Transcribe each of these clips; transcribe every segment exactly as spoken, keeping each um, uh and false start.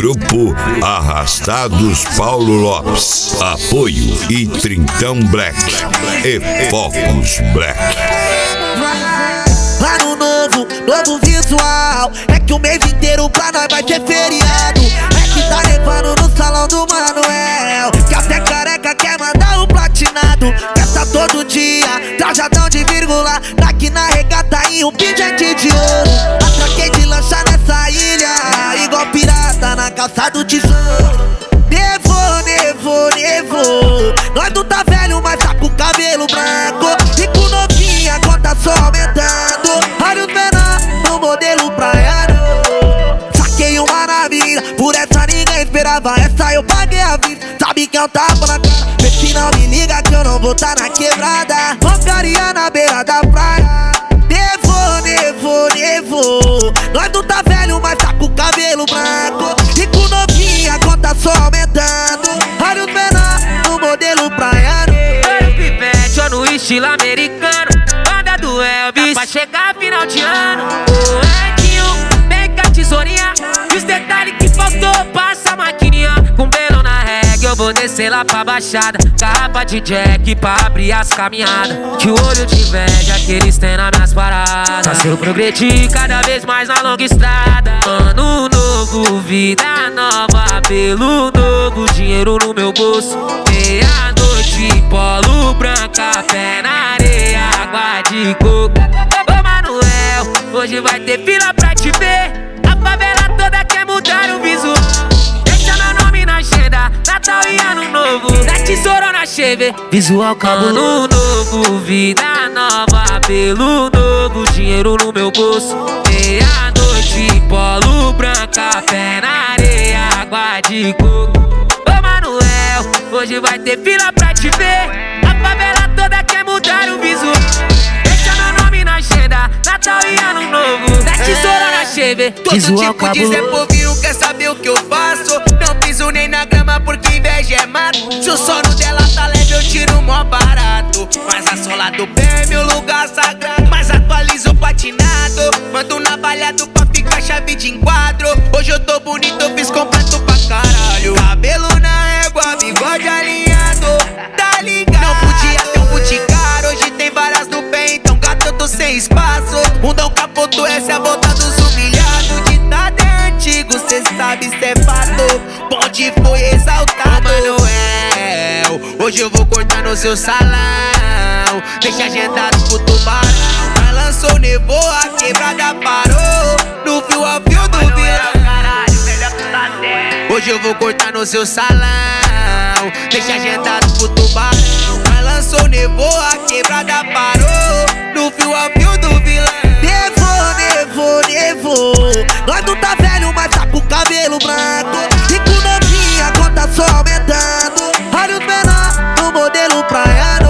Grupo Arrastados Paulo Lopes. Apoio e Trintão Black e Focus Black. Ano novo, novo visual. É que o mês inteiro pra nós vai ter feriado. É que tá levando no salão do Manuel, que até careca quer mandar um platinado. Festa todo dia, trajadão de vírgula. Daqui na regata em um pingente de ouro. Atraquei de lancha nessa ilha, igual pirata na calça do tesouro. Nevou, nevou, nevou. Nós não tá velho, mas tá com cabelo branco. E com novinha, a conta só aumentando. Olha os menor no modelo praiano. Saquei uma na avenida, por essa ninguém esperava. Essa eu paguei a vista, sabe que é um tapa na cara. Vê se não me liga que eu não vou tá na quebrada. Roncaria na beira da praia. Nevou, nevou, nevou. Nós não tá velho, mas tá com cabelo branco. E com novinha, a conta só aumentando. Olha os menor no modelo praiano. Olha o pivete, ó, no estilo americano. Banda do Elvis, pra chegar final de ano. O Edinho, pega a tesourinha. E os detalhes que faltou, passa a maquininha. Com belo na regra, eu vou descer lá pra baixada. Garrafa de Jack pra abrir as caminhadas. Que o olho de inveja que eles têm nas minhas paradas. Fazer eu progredir cada vez mais na longa estrada. Ano novo, vida nova, pelo novo, dinheiro no meu bolso. Meia-noite, polo branca, pé na areia, água de coco. Ô Manuel, hoje vai ter fila pra te ver. A favela toda quer mudar o visual. Deixa meu nome na agenda, Natal e Ano Novo. Da tesoura na cheve, visual cabuloso. Ano novo, vida nova, pelo novo, dinheiro no meu bolso. Meia-noite, polo branca, pé na areia, água de coco. Ô Manuel, hoje vai ter fila pra te ver. A favela toda quer mudar o visual. Deixa meu nome na agenda, Natal e Ano Novo. Da tesoura na cheve, todo tipo de Zé Povinho quer saber o que eu faço. Não piso nem na grama porque inveja é mato. Se o sono dela tá leve eu tiro mó barato. Mas a sola do pé é meu lugar sagrado. Mas atualizo o patinado, mando navalhado pra ficar chave de enquadro. Hoje eu tô bonito, eu fiz completo pra caralho. Cabelo na régua, bigode alinhado, tá ligado? Não podia ter um boticário, hoje tem várias no pé, então gato eu tô sem espaço. Mundão capotou, essa é a volta dos humilhados. Ditado é antigo, cê sabe, cê é fato. Ponte foi exaltado. Ô Manuel, hoje eu vou cortar no seu salão. Deixa agendado pro tubarão. Mas lançou, nevou, a quebrada parou. No fio ao fio do vilão. Hoje eu vou cortar no seu salão. Deixa agendado pro tubarão. Mas lançou, nevou, a quebrada parou. No fio ao fio do vilão. Nevou, nevou, nevou. Nós não tá velho, mas tá com cabelo branco. E com novinha, a conta só aumentando. Olha os menor no modelo praiano.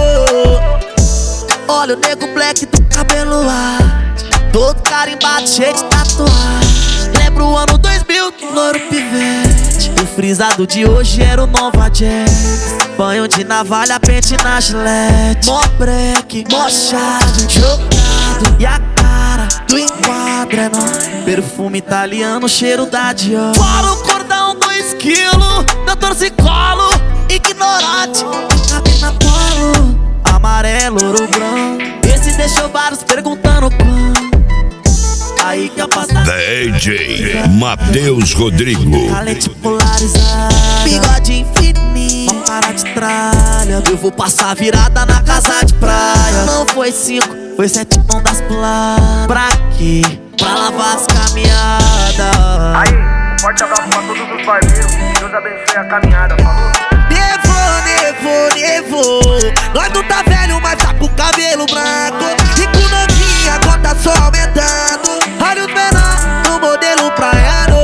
Olha o nego black do cabelo arte, todo carimbado, cheio de tatuagem. Lembra o ano dois mil, que louro pivete. O frisado de hoje era o Nova Jazz. Banho de navalha, pente na gilete. Mó break, mó chave, jogado. E a cara do enquadro é nóis. Perfume italiano, cheiro da Dior. Fora o cordão, dois quilos, meu torcicolo. Ignorante, cabe na polo. Amarelo, ouro branco. Esse deixou vários perguntando quando. Aí que a pasta D J Matheus Rodrigo. Talente polarizado, bigode infinito, uma cara de tralha. Eu vou passar virada na casa de praia. Não foi cinco, foi sete mãos das planas. Pra quê? Pra lavar as caminhadas. Aí, forte abraço pra todos os barbeiros. Deus abençoe a caminhada, falou? Nevou, nevou, nevou. Nós não tá velho, mas tá com cabelo branco. E com novinha, a conta só aumentando. Olha os menor no modelo praiano.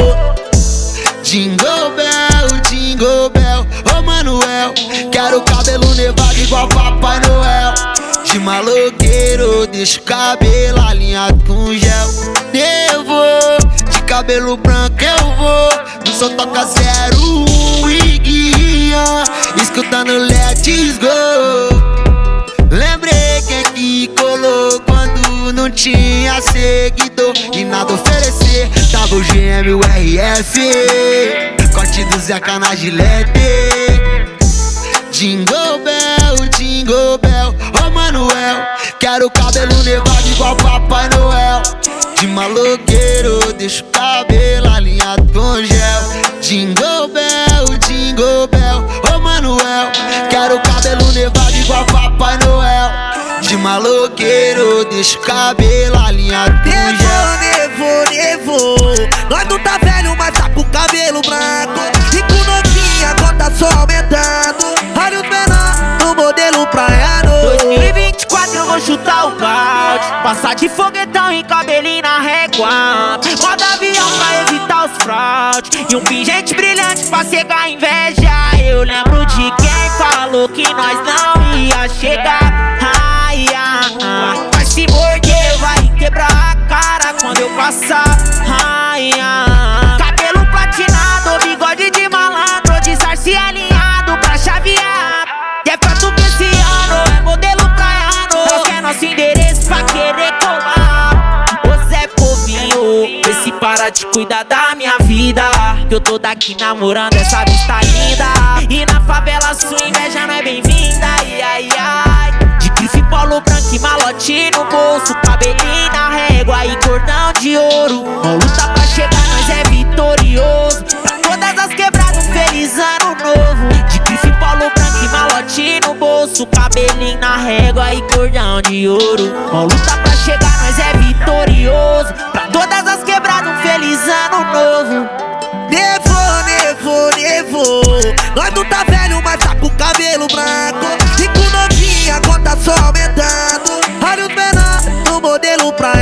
Jingle Bell, Jingle Bell, ô Manuel. Quero cabelo nevado igual Papai Noel. De maloqueiro, deixa o cabelo alinhado com gel. Nevou, de cabelo branco eu vou. No som toca zero um e guia, escutando Let's Go. Lembrei quem que colou quando não tinha seguidor e nada oferecer. Tá nova, o G M, o R F. Corte do Zeca na Gillette. Jingle Bell, Jingle Bell, ô Manuel. Quero cabelo nevado igual Papai Noel. De maloqueiro, deixa o cabelo alinhado com gel. Jingle Bell, Jingle Bell, ô Manuel. Quero cabelo nevado igual Papai Noel. De maloqueiro, deixa o cabelo alinhado com gel. Nevou, nevou, nevou. Nós não tá velho, mas tá com cabelo branco. E com novinha, a conta só aumentando. Olha os menor no modelo praiano. dois mil e vinte e quatro eu vou chutar o balde. Passar de foguetão e cabelinho na régua. Modo avião pra evitar os fraudes. E um pingente brilhante pra cegar a inveja. Eu lembro de quem falou que nós não ia chegar. Ai, ai, ai. Vai se morder, vai quebrar a cara quando eu passar. Ai, ai. Cabelo platinado, bigode de malandro, de sarce alinhado pra chavear. E é fato que esse ano é modelo praiano. Nós quer nosso endereço pra querer colar. Ô Zé Povinho, vê se para de cuidar da minha vida, que eu tô daqui namorando essa vista linda. E na favela sua inveja não é bem-vinda. Ai, ai, ai. De grife, polo branco e malote no bolso, cabelinho na régua e cordão de ouro. Não luta pra chegar, nós é vitorioso. Pra todas as quebradas, um feliz ano novo. De grife, polo branco e malote no bolso, cabelinho na régua e cordão de ouro. Não luta pra chegar, nós é vitorioso. Pra todas as quebradas, um feliz ano novo. Nevou, nevou, nevou. Nós não tá velho, mas tá com cabelo branco. E com novinha, a conta só aumentando. Olha os menor no modelo praiano.